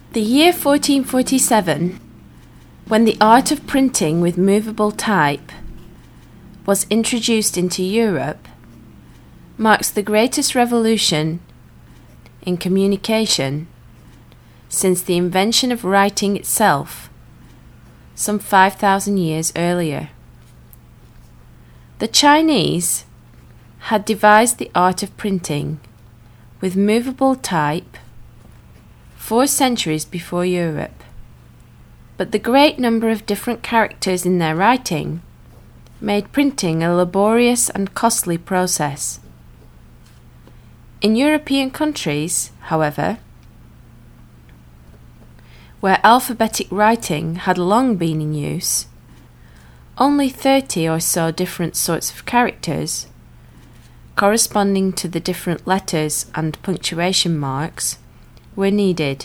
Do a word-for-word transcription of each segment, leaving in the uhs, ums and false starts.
The year fourteen forty-seven, when the art of printing with movable type was introduced into Europe, marks the greatest revolution in communication since the invention of writing itself some five thousand years earlier. The Chinese had devised the art of printing with movable type four centuries before Europe, but the great number of different characters in their writing made printing a laborious and costly process. In European countries, however, where alphabetic writing had long been in use, only thirty or so different sorts of characters, corresponding to the different letters and punctuation marks, were needed.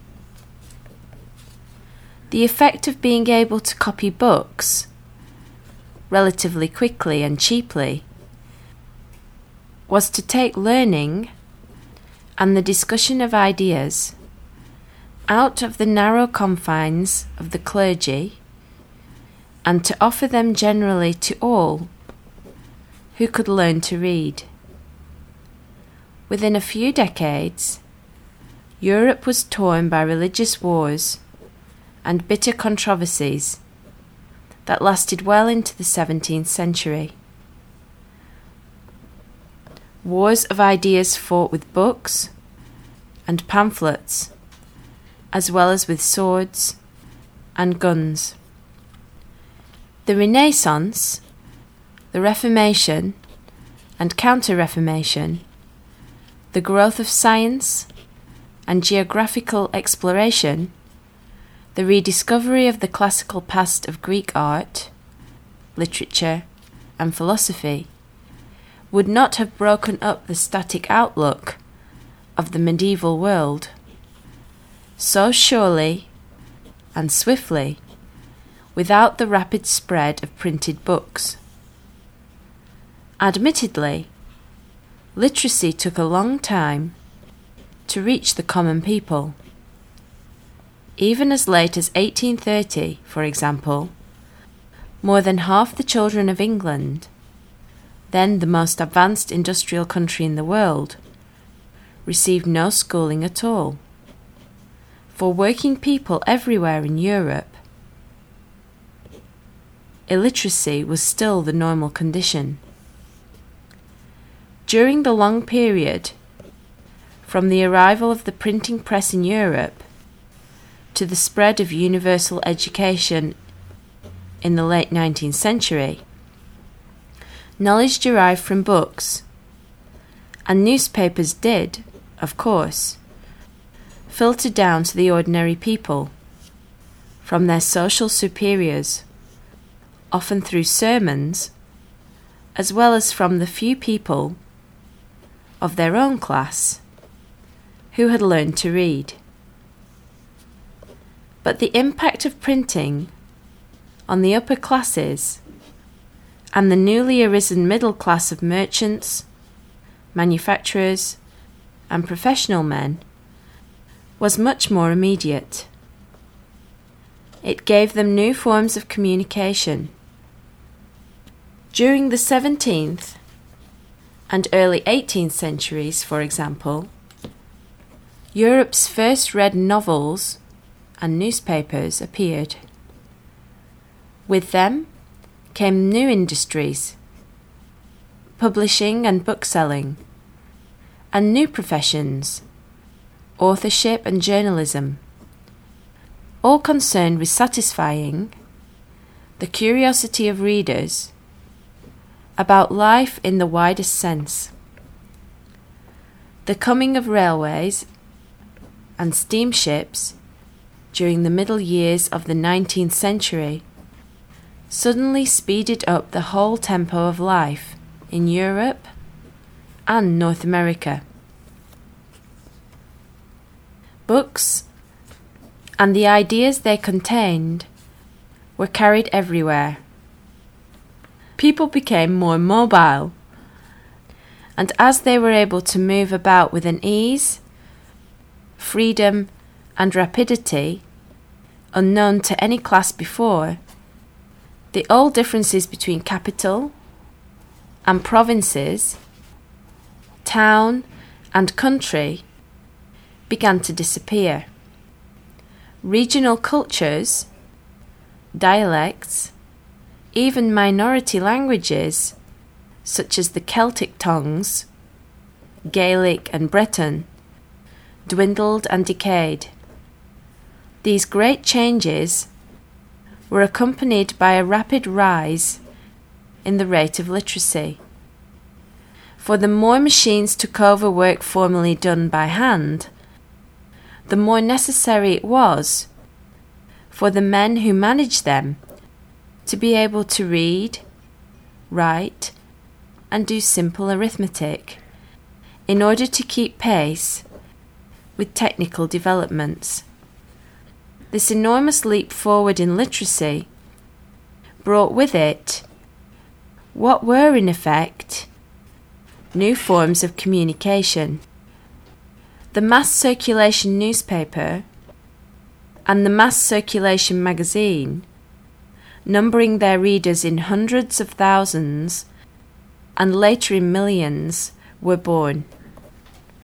The effect of being able to copy books relatively quickly and cheaply was to take learning and the discussion of ideas out of the narrow confines of the clergy and to offer them generally to all who could learn to read. Within a few decades, Europe was torn by religious wars and bitter controversies that lasted well into the seventeenth century. Wars of ideas fought with books and pamphlets, as well as with swords and guns. The Renaissance, the Reformation and Counter-Reformation, the growth of science and geographical exploration, the rediscovery of the classical past of Greek art, literature, and philosophy would not have broken up the static outlook of the medieval world so surely and swiftly without the rapid spread of printed books. Admittedly, literacy took a long time to reach the common people. Even as late as eighteen thirty, for example, more than half the children of England, then the most advanced industrial country in the world, received no schooling at all. For working people everywhere in Europe, illiteracy was still the normal condition. During the long period from the arrival of the printing press in Europe to the spread of universal education in the late nineteenth century, knowledge derived from books, and newspapers did, of course, filter down to the ordinary people from their social superiors, often through sermons, as well as from the few people of their own class who had learned to read. But the impact of printing on the upper classes and the newly arisen middle class of merchants, manufacturers, and professional men was much more immediate. It gave them new forms of communication. During the seventeenth and early eighteenth centuries, for example, Europe's first read novels and newspapers appeared. With them came new industries, publishing and bookselling, and new professions, authorship and journalism, all concerned with satisfying the curiosity of readers about life in the widest sense. The coming of railways and steamships during the middle years of the nineteenth century suddenly speeded up the whole tempo of life in Europe and North America. Books and the ideas they contained were carried everywhere. People became more mobile, and as they were able to move about with an ease, freedom, and rapidity, unknown to any class before, the old differences between capital and provinces, town and country began to disappear. Regional cultures, dialects, even minority languages, such as the Celtic tongues, Gaelic and Breton, dwindled and decayed. These great changes were accompanied by a rapid rise in the rate of literacy. For the more machines took over work formerly done by hand, the more necessary it was for the men who managed them to be able to read, write, and do simple arithmetic in order to keep pace with technical developments. This enormous leap forward in literacy brought with it what were in effect new forms of communication. The mass circulation newspaper and the mass circulation magazine, numbering their readers in hundreds of thousands and later in millions, were born.